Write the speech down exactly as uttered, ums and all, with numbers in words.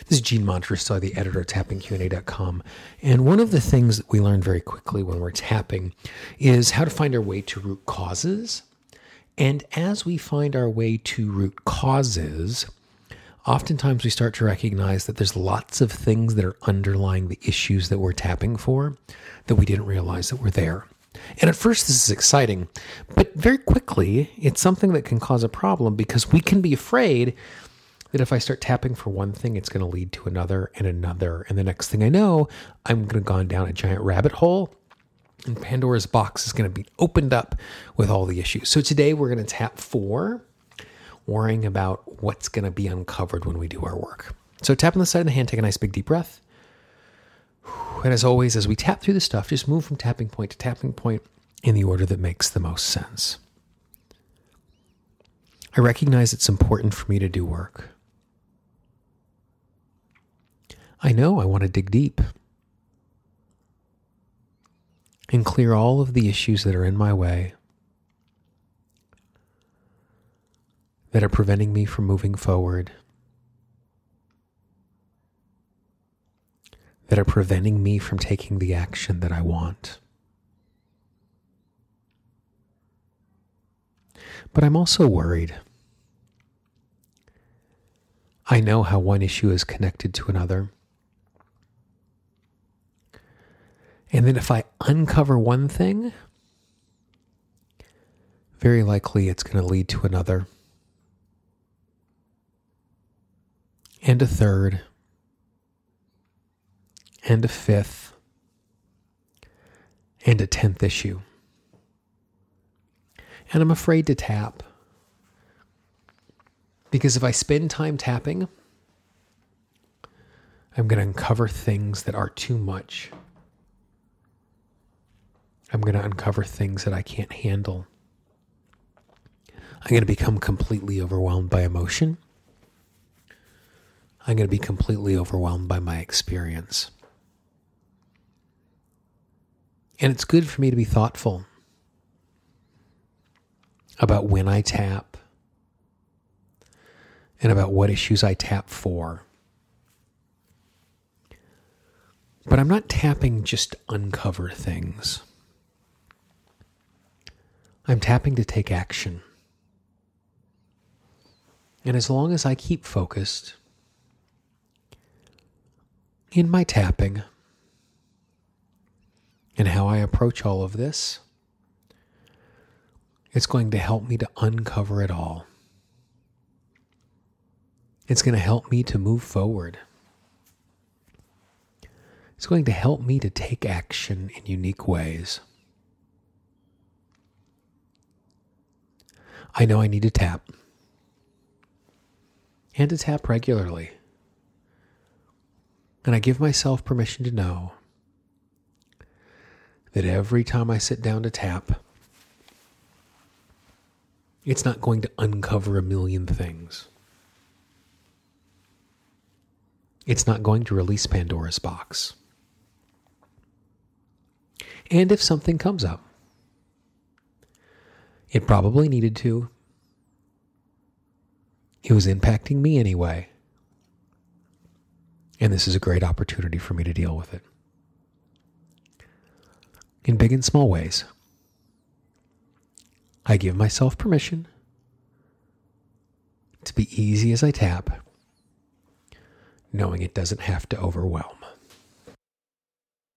This is Gene Montresso, the editor of tapping q and a dot com. And one of the things that we learn very quickly when we're tapping is how to find our way to root causes. And as we find our way to root causes, oftentimes we start to recognize that there's lots of things that are underlying the issues that we're tapping for that we didn't realize that were there. And at first this is exciting, but very quickly it's something that can cause a problem because we can be afraid that if I start tapping for one thing, it's going to lead to another and another. And the next thing I know, I'm going to go down a giant rabbit hole and Pandora's box is going to be opened up with all the issues. So today we're going to tap four, worrying about what's going to be uncovered when we do our work. So tap on the side of the hand, take a nice big deep breath. And as always, as we tap through the stuff, just move from tapping point to tapping point in the order that makes the most sense. I recognize it's important for me to do work. I know I want to dig deep and clear all of the issues that are in my way, that are preventing me from moving forward, that are preventing me from taking the action that I want. But I'm also worried. I know how one issue is connected to another. And then if I uncover one thing, very likely it's going to lead to another. And a third. And a fifth. And a tenth issue. And I'm afraid to tap. Because if I spend time tapping, I'm going to uncover things that are too much. I'm going to uncover things that I can't handle. I'm going to become completely overwhelmed by emotion. I'm going to be completely overwhelmed by my experience. And it's good for me to be thoughtful about when I tap and about what issues I tap for. But I'm not tapping just to uncover things. I'm tapping to take action. And as long as I keep focused in my tapping and how I approach all of this, it's going to help me to uncover it all. It's going to help me to move forward. It's going to help me to take action in unique ways. I know I need to tap. And to tap regularly. And I give myself permission to know that every time I sit down to tap, it's not going to uncover a million things. It's not going to release Pandora's box. And if something comes up, it probably needed to. It was impacting me anyway. And this is a great opportunity for me to deal with it. In big and small ways. I give myself permission to be easy as I tap, knowing it doesn't have to overwhelm.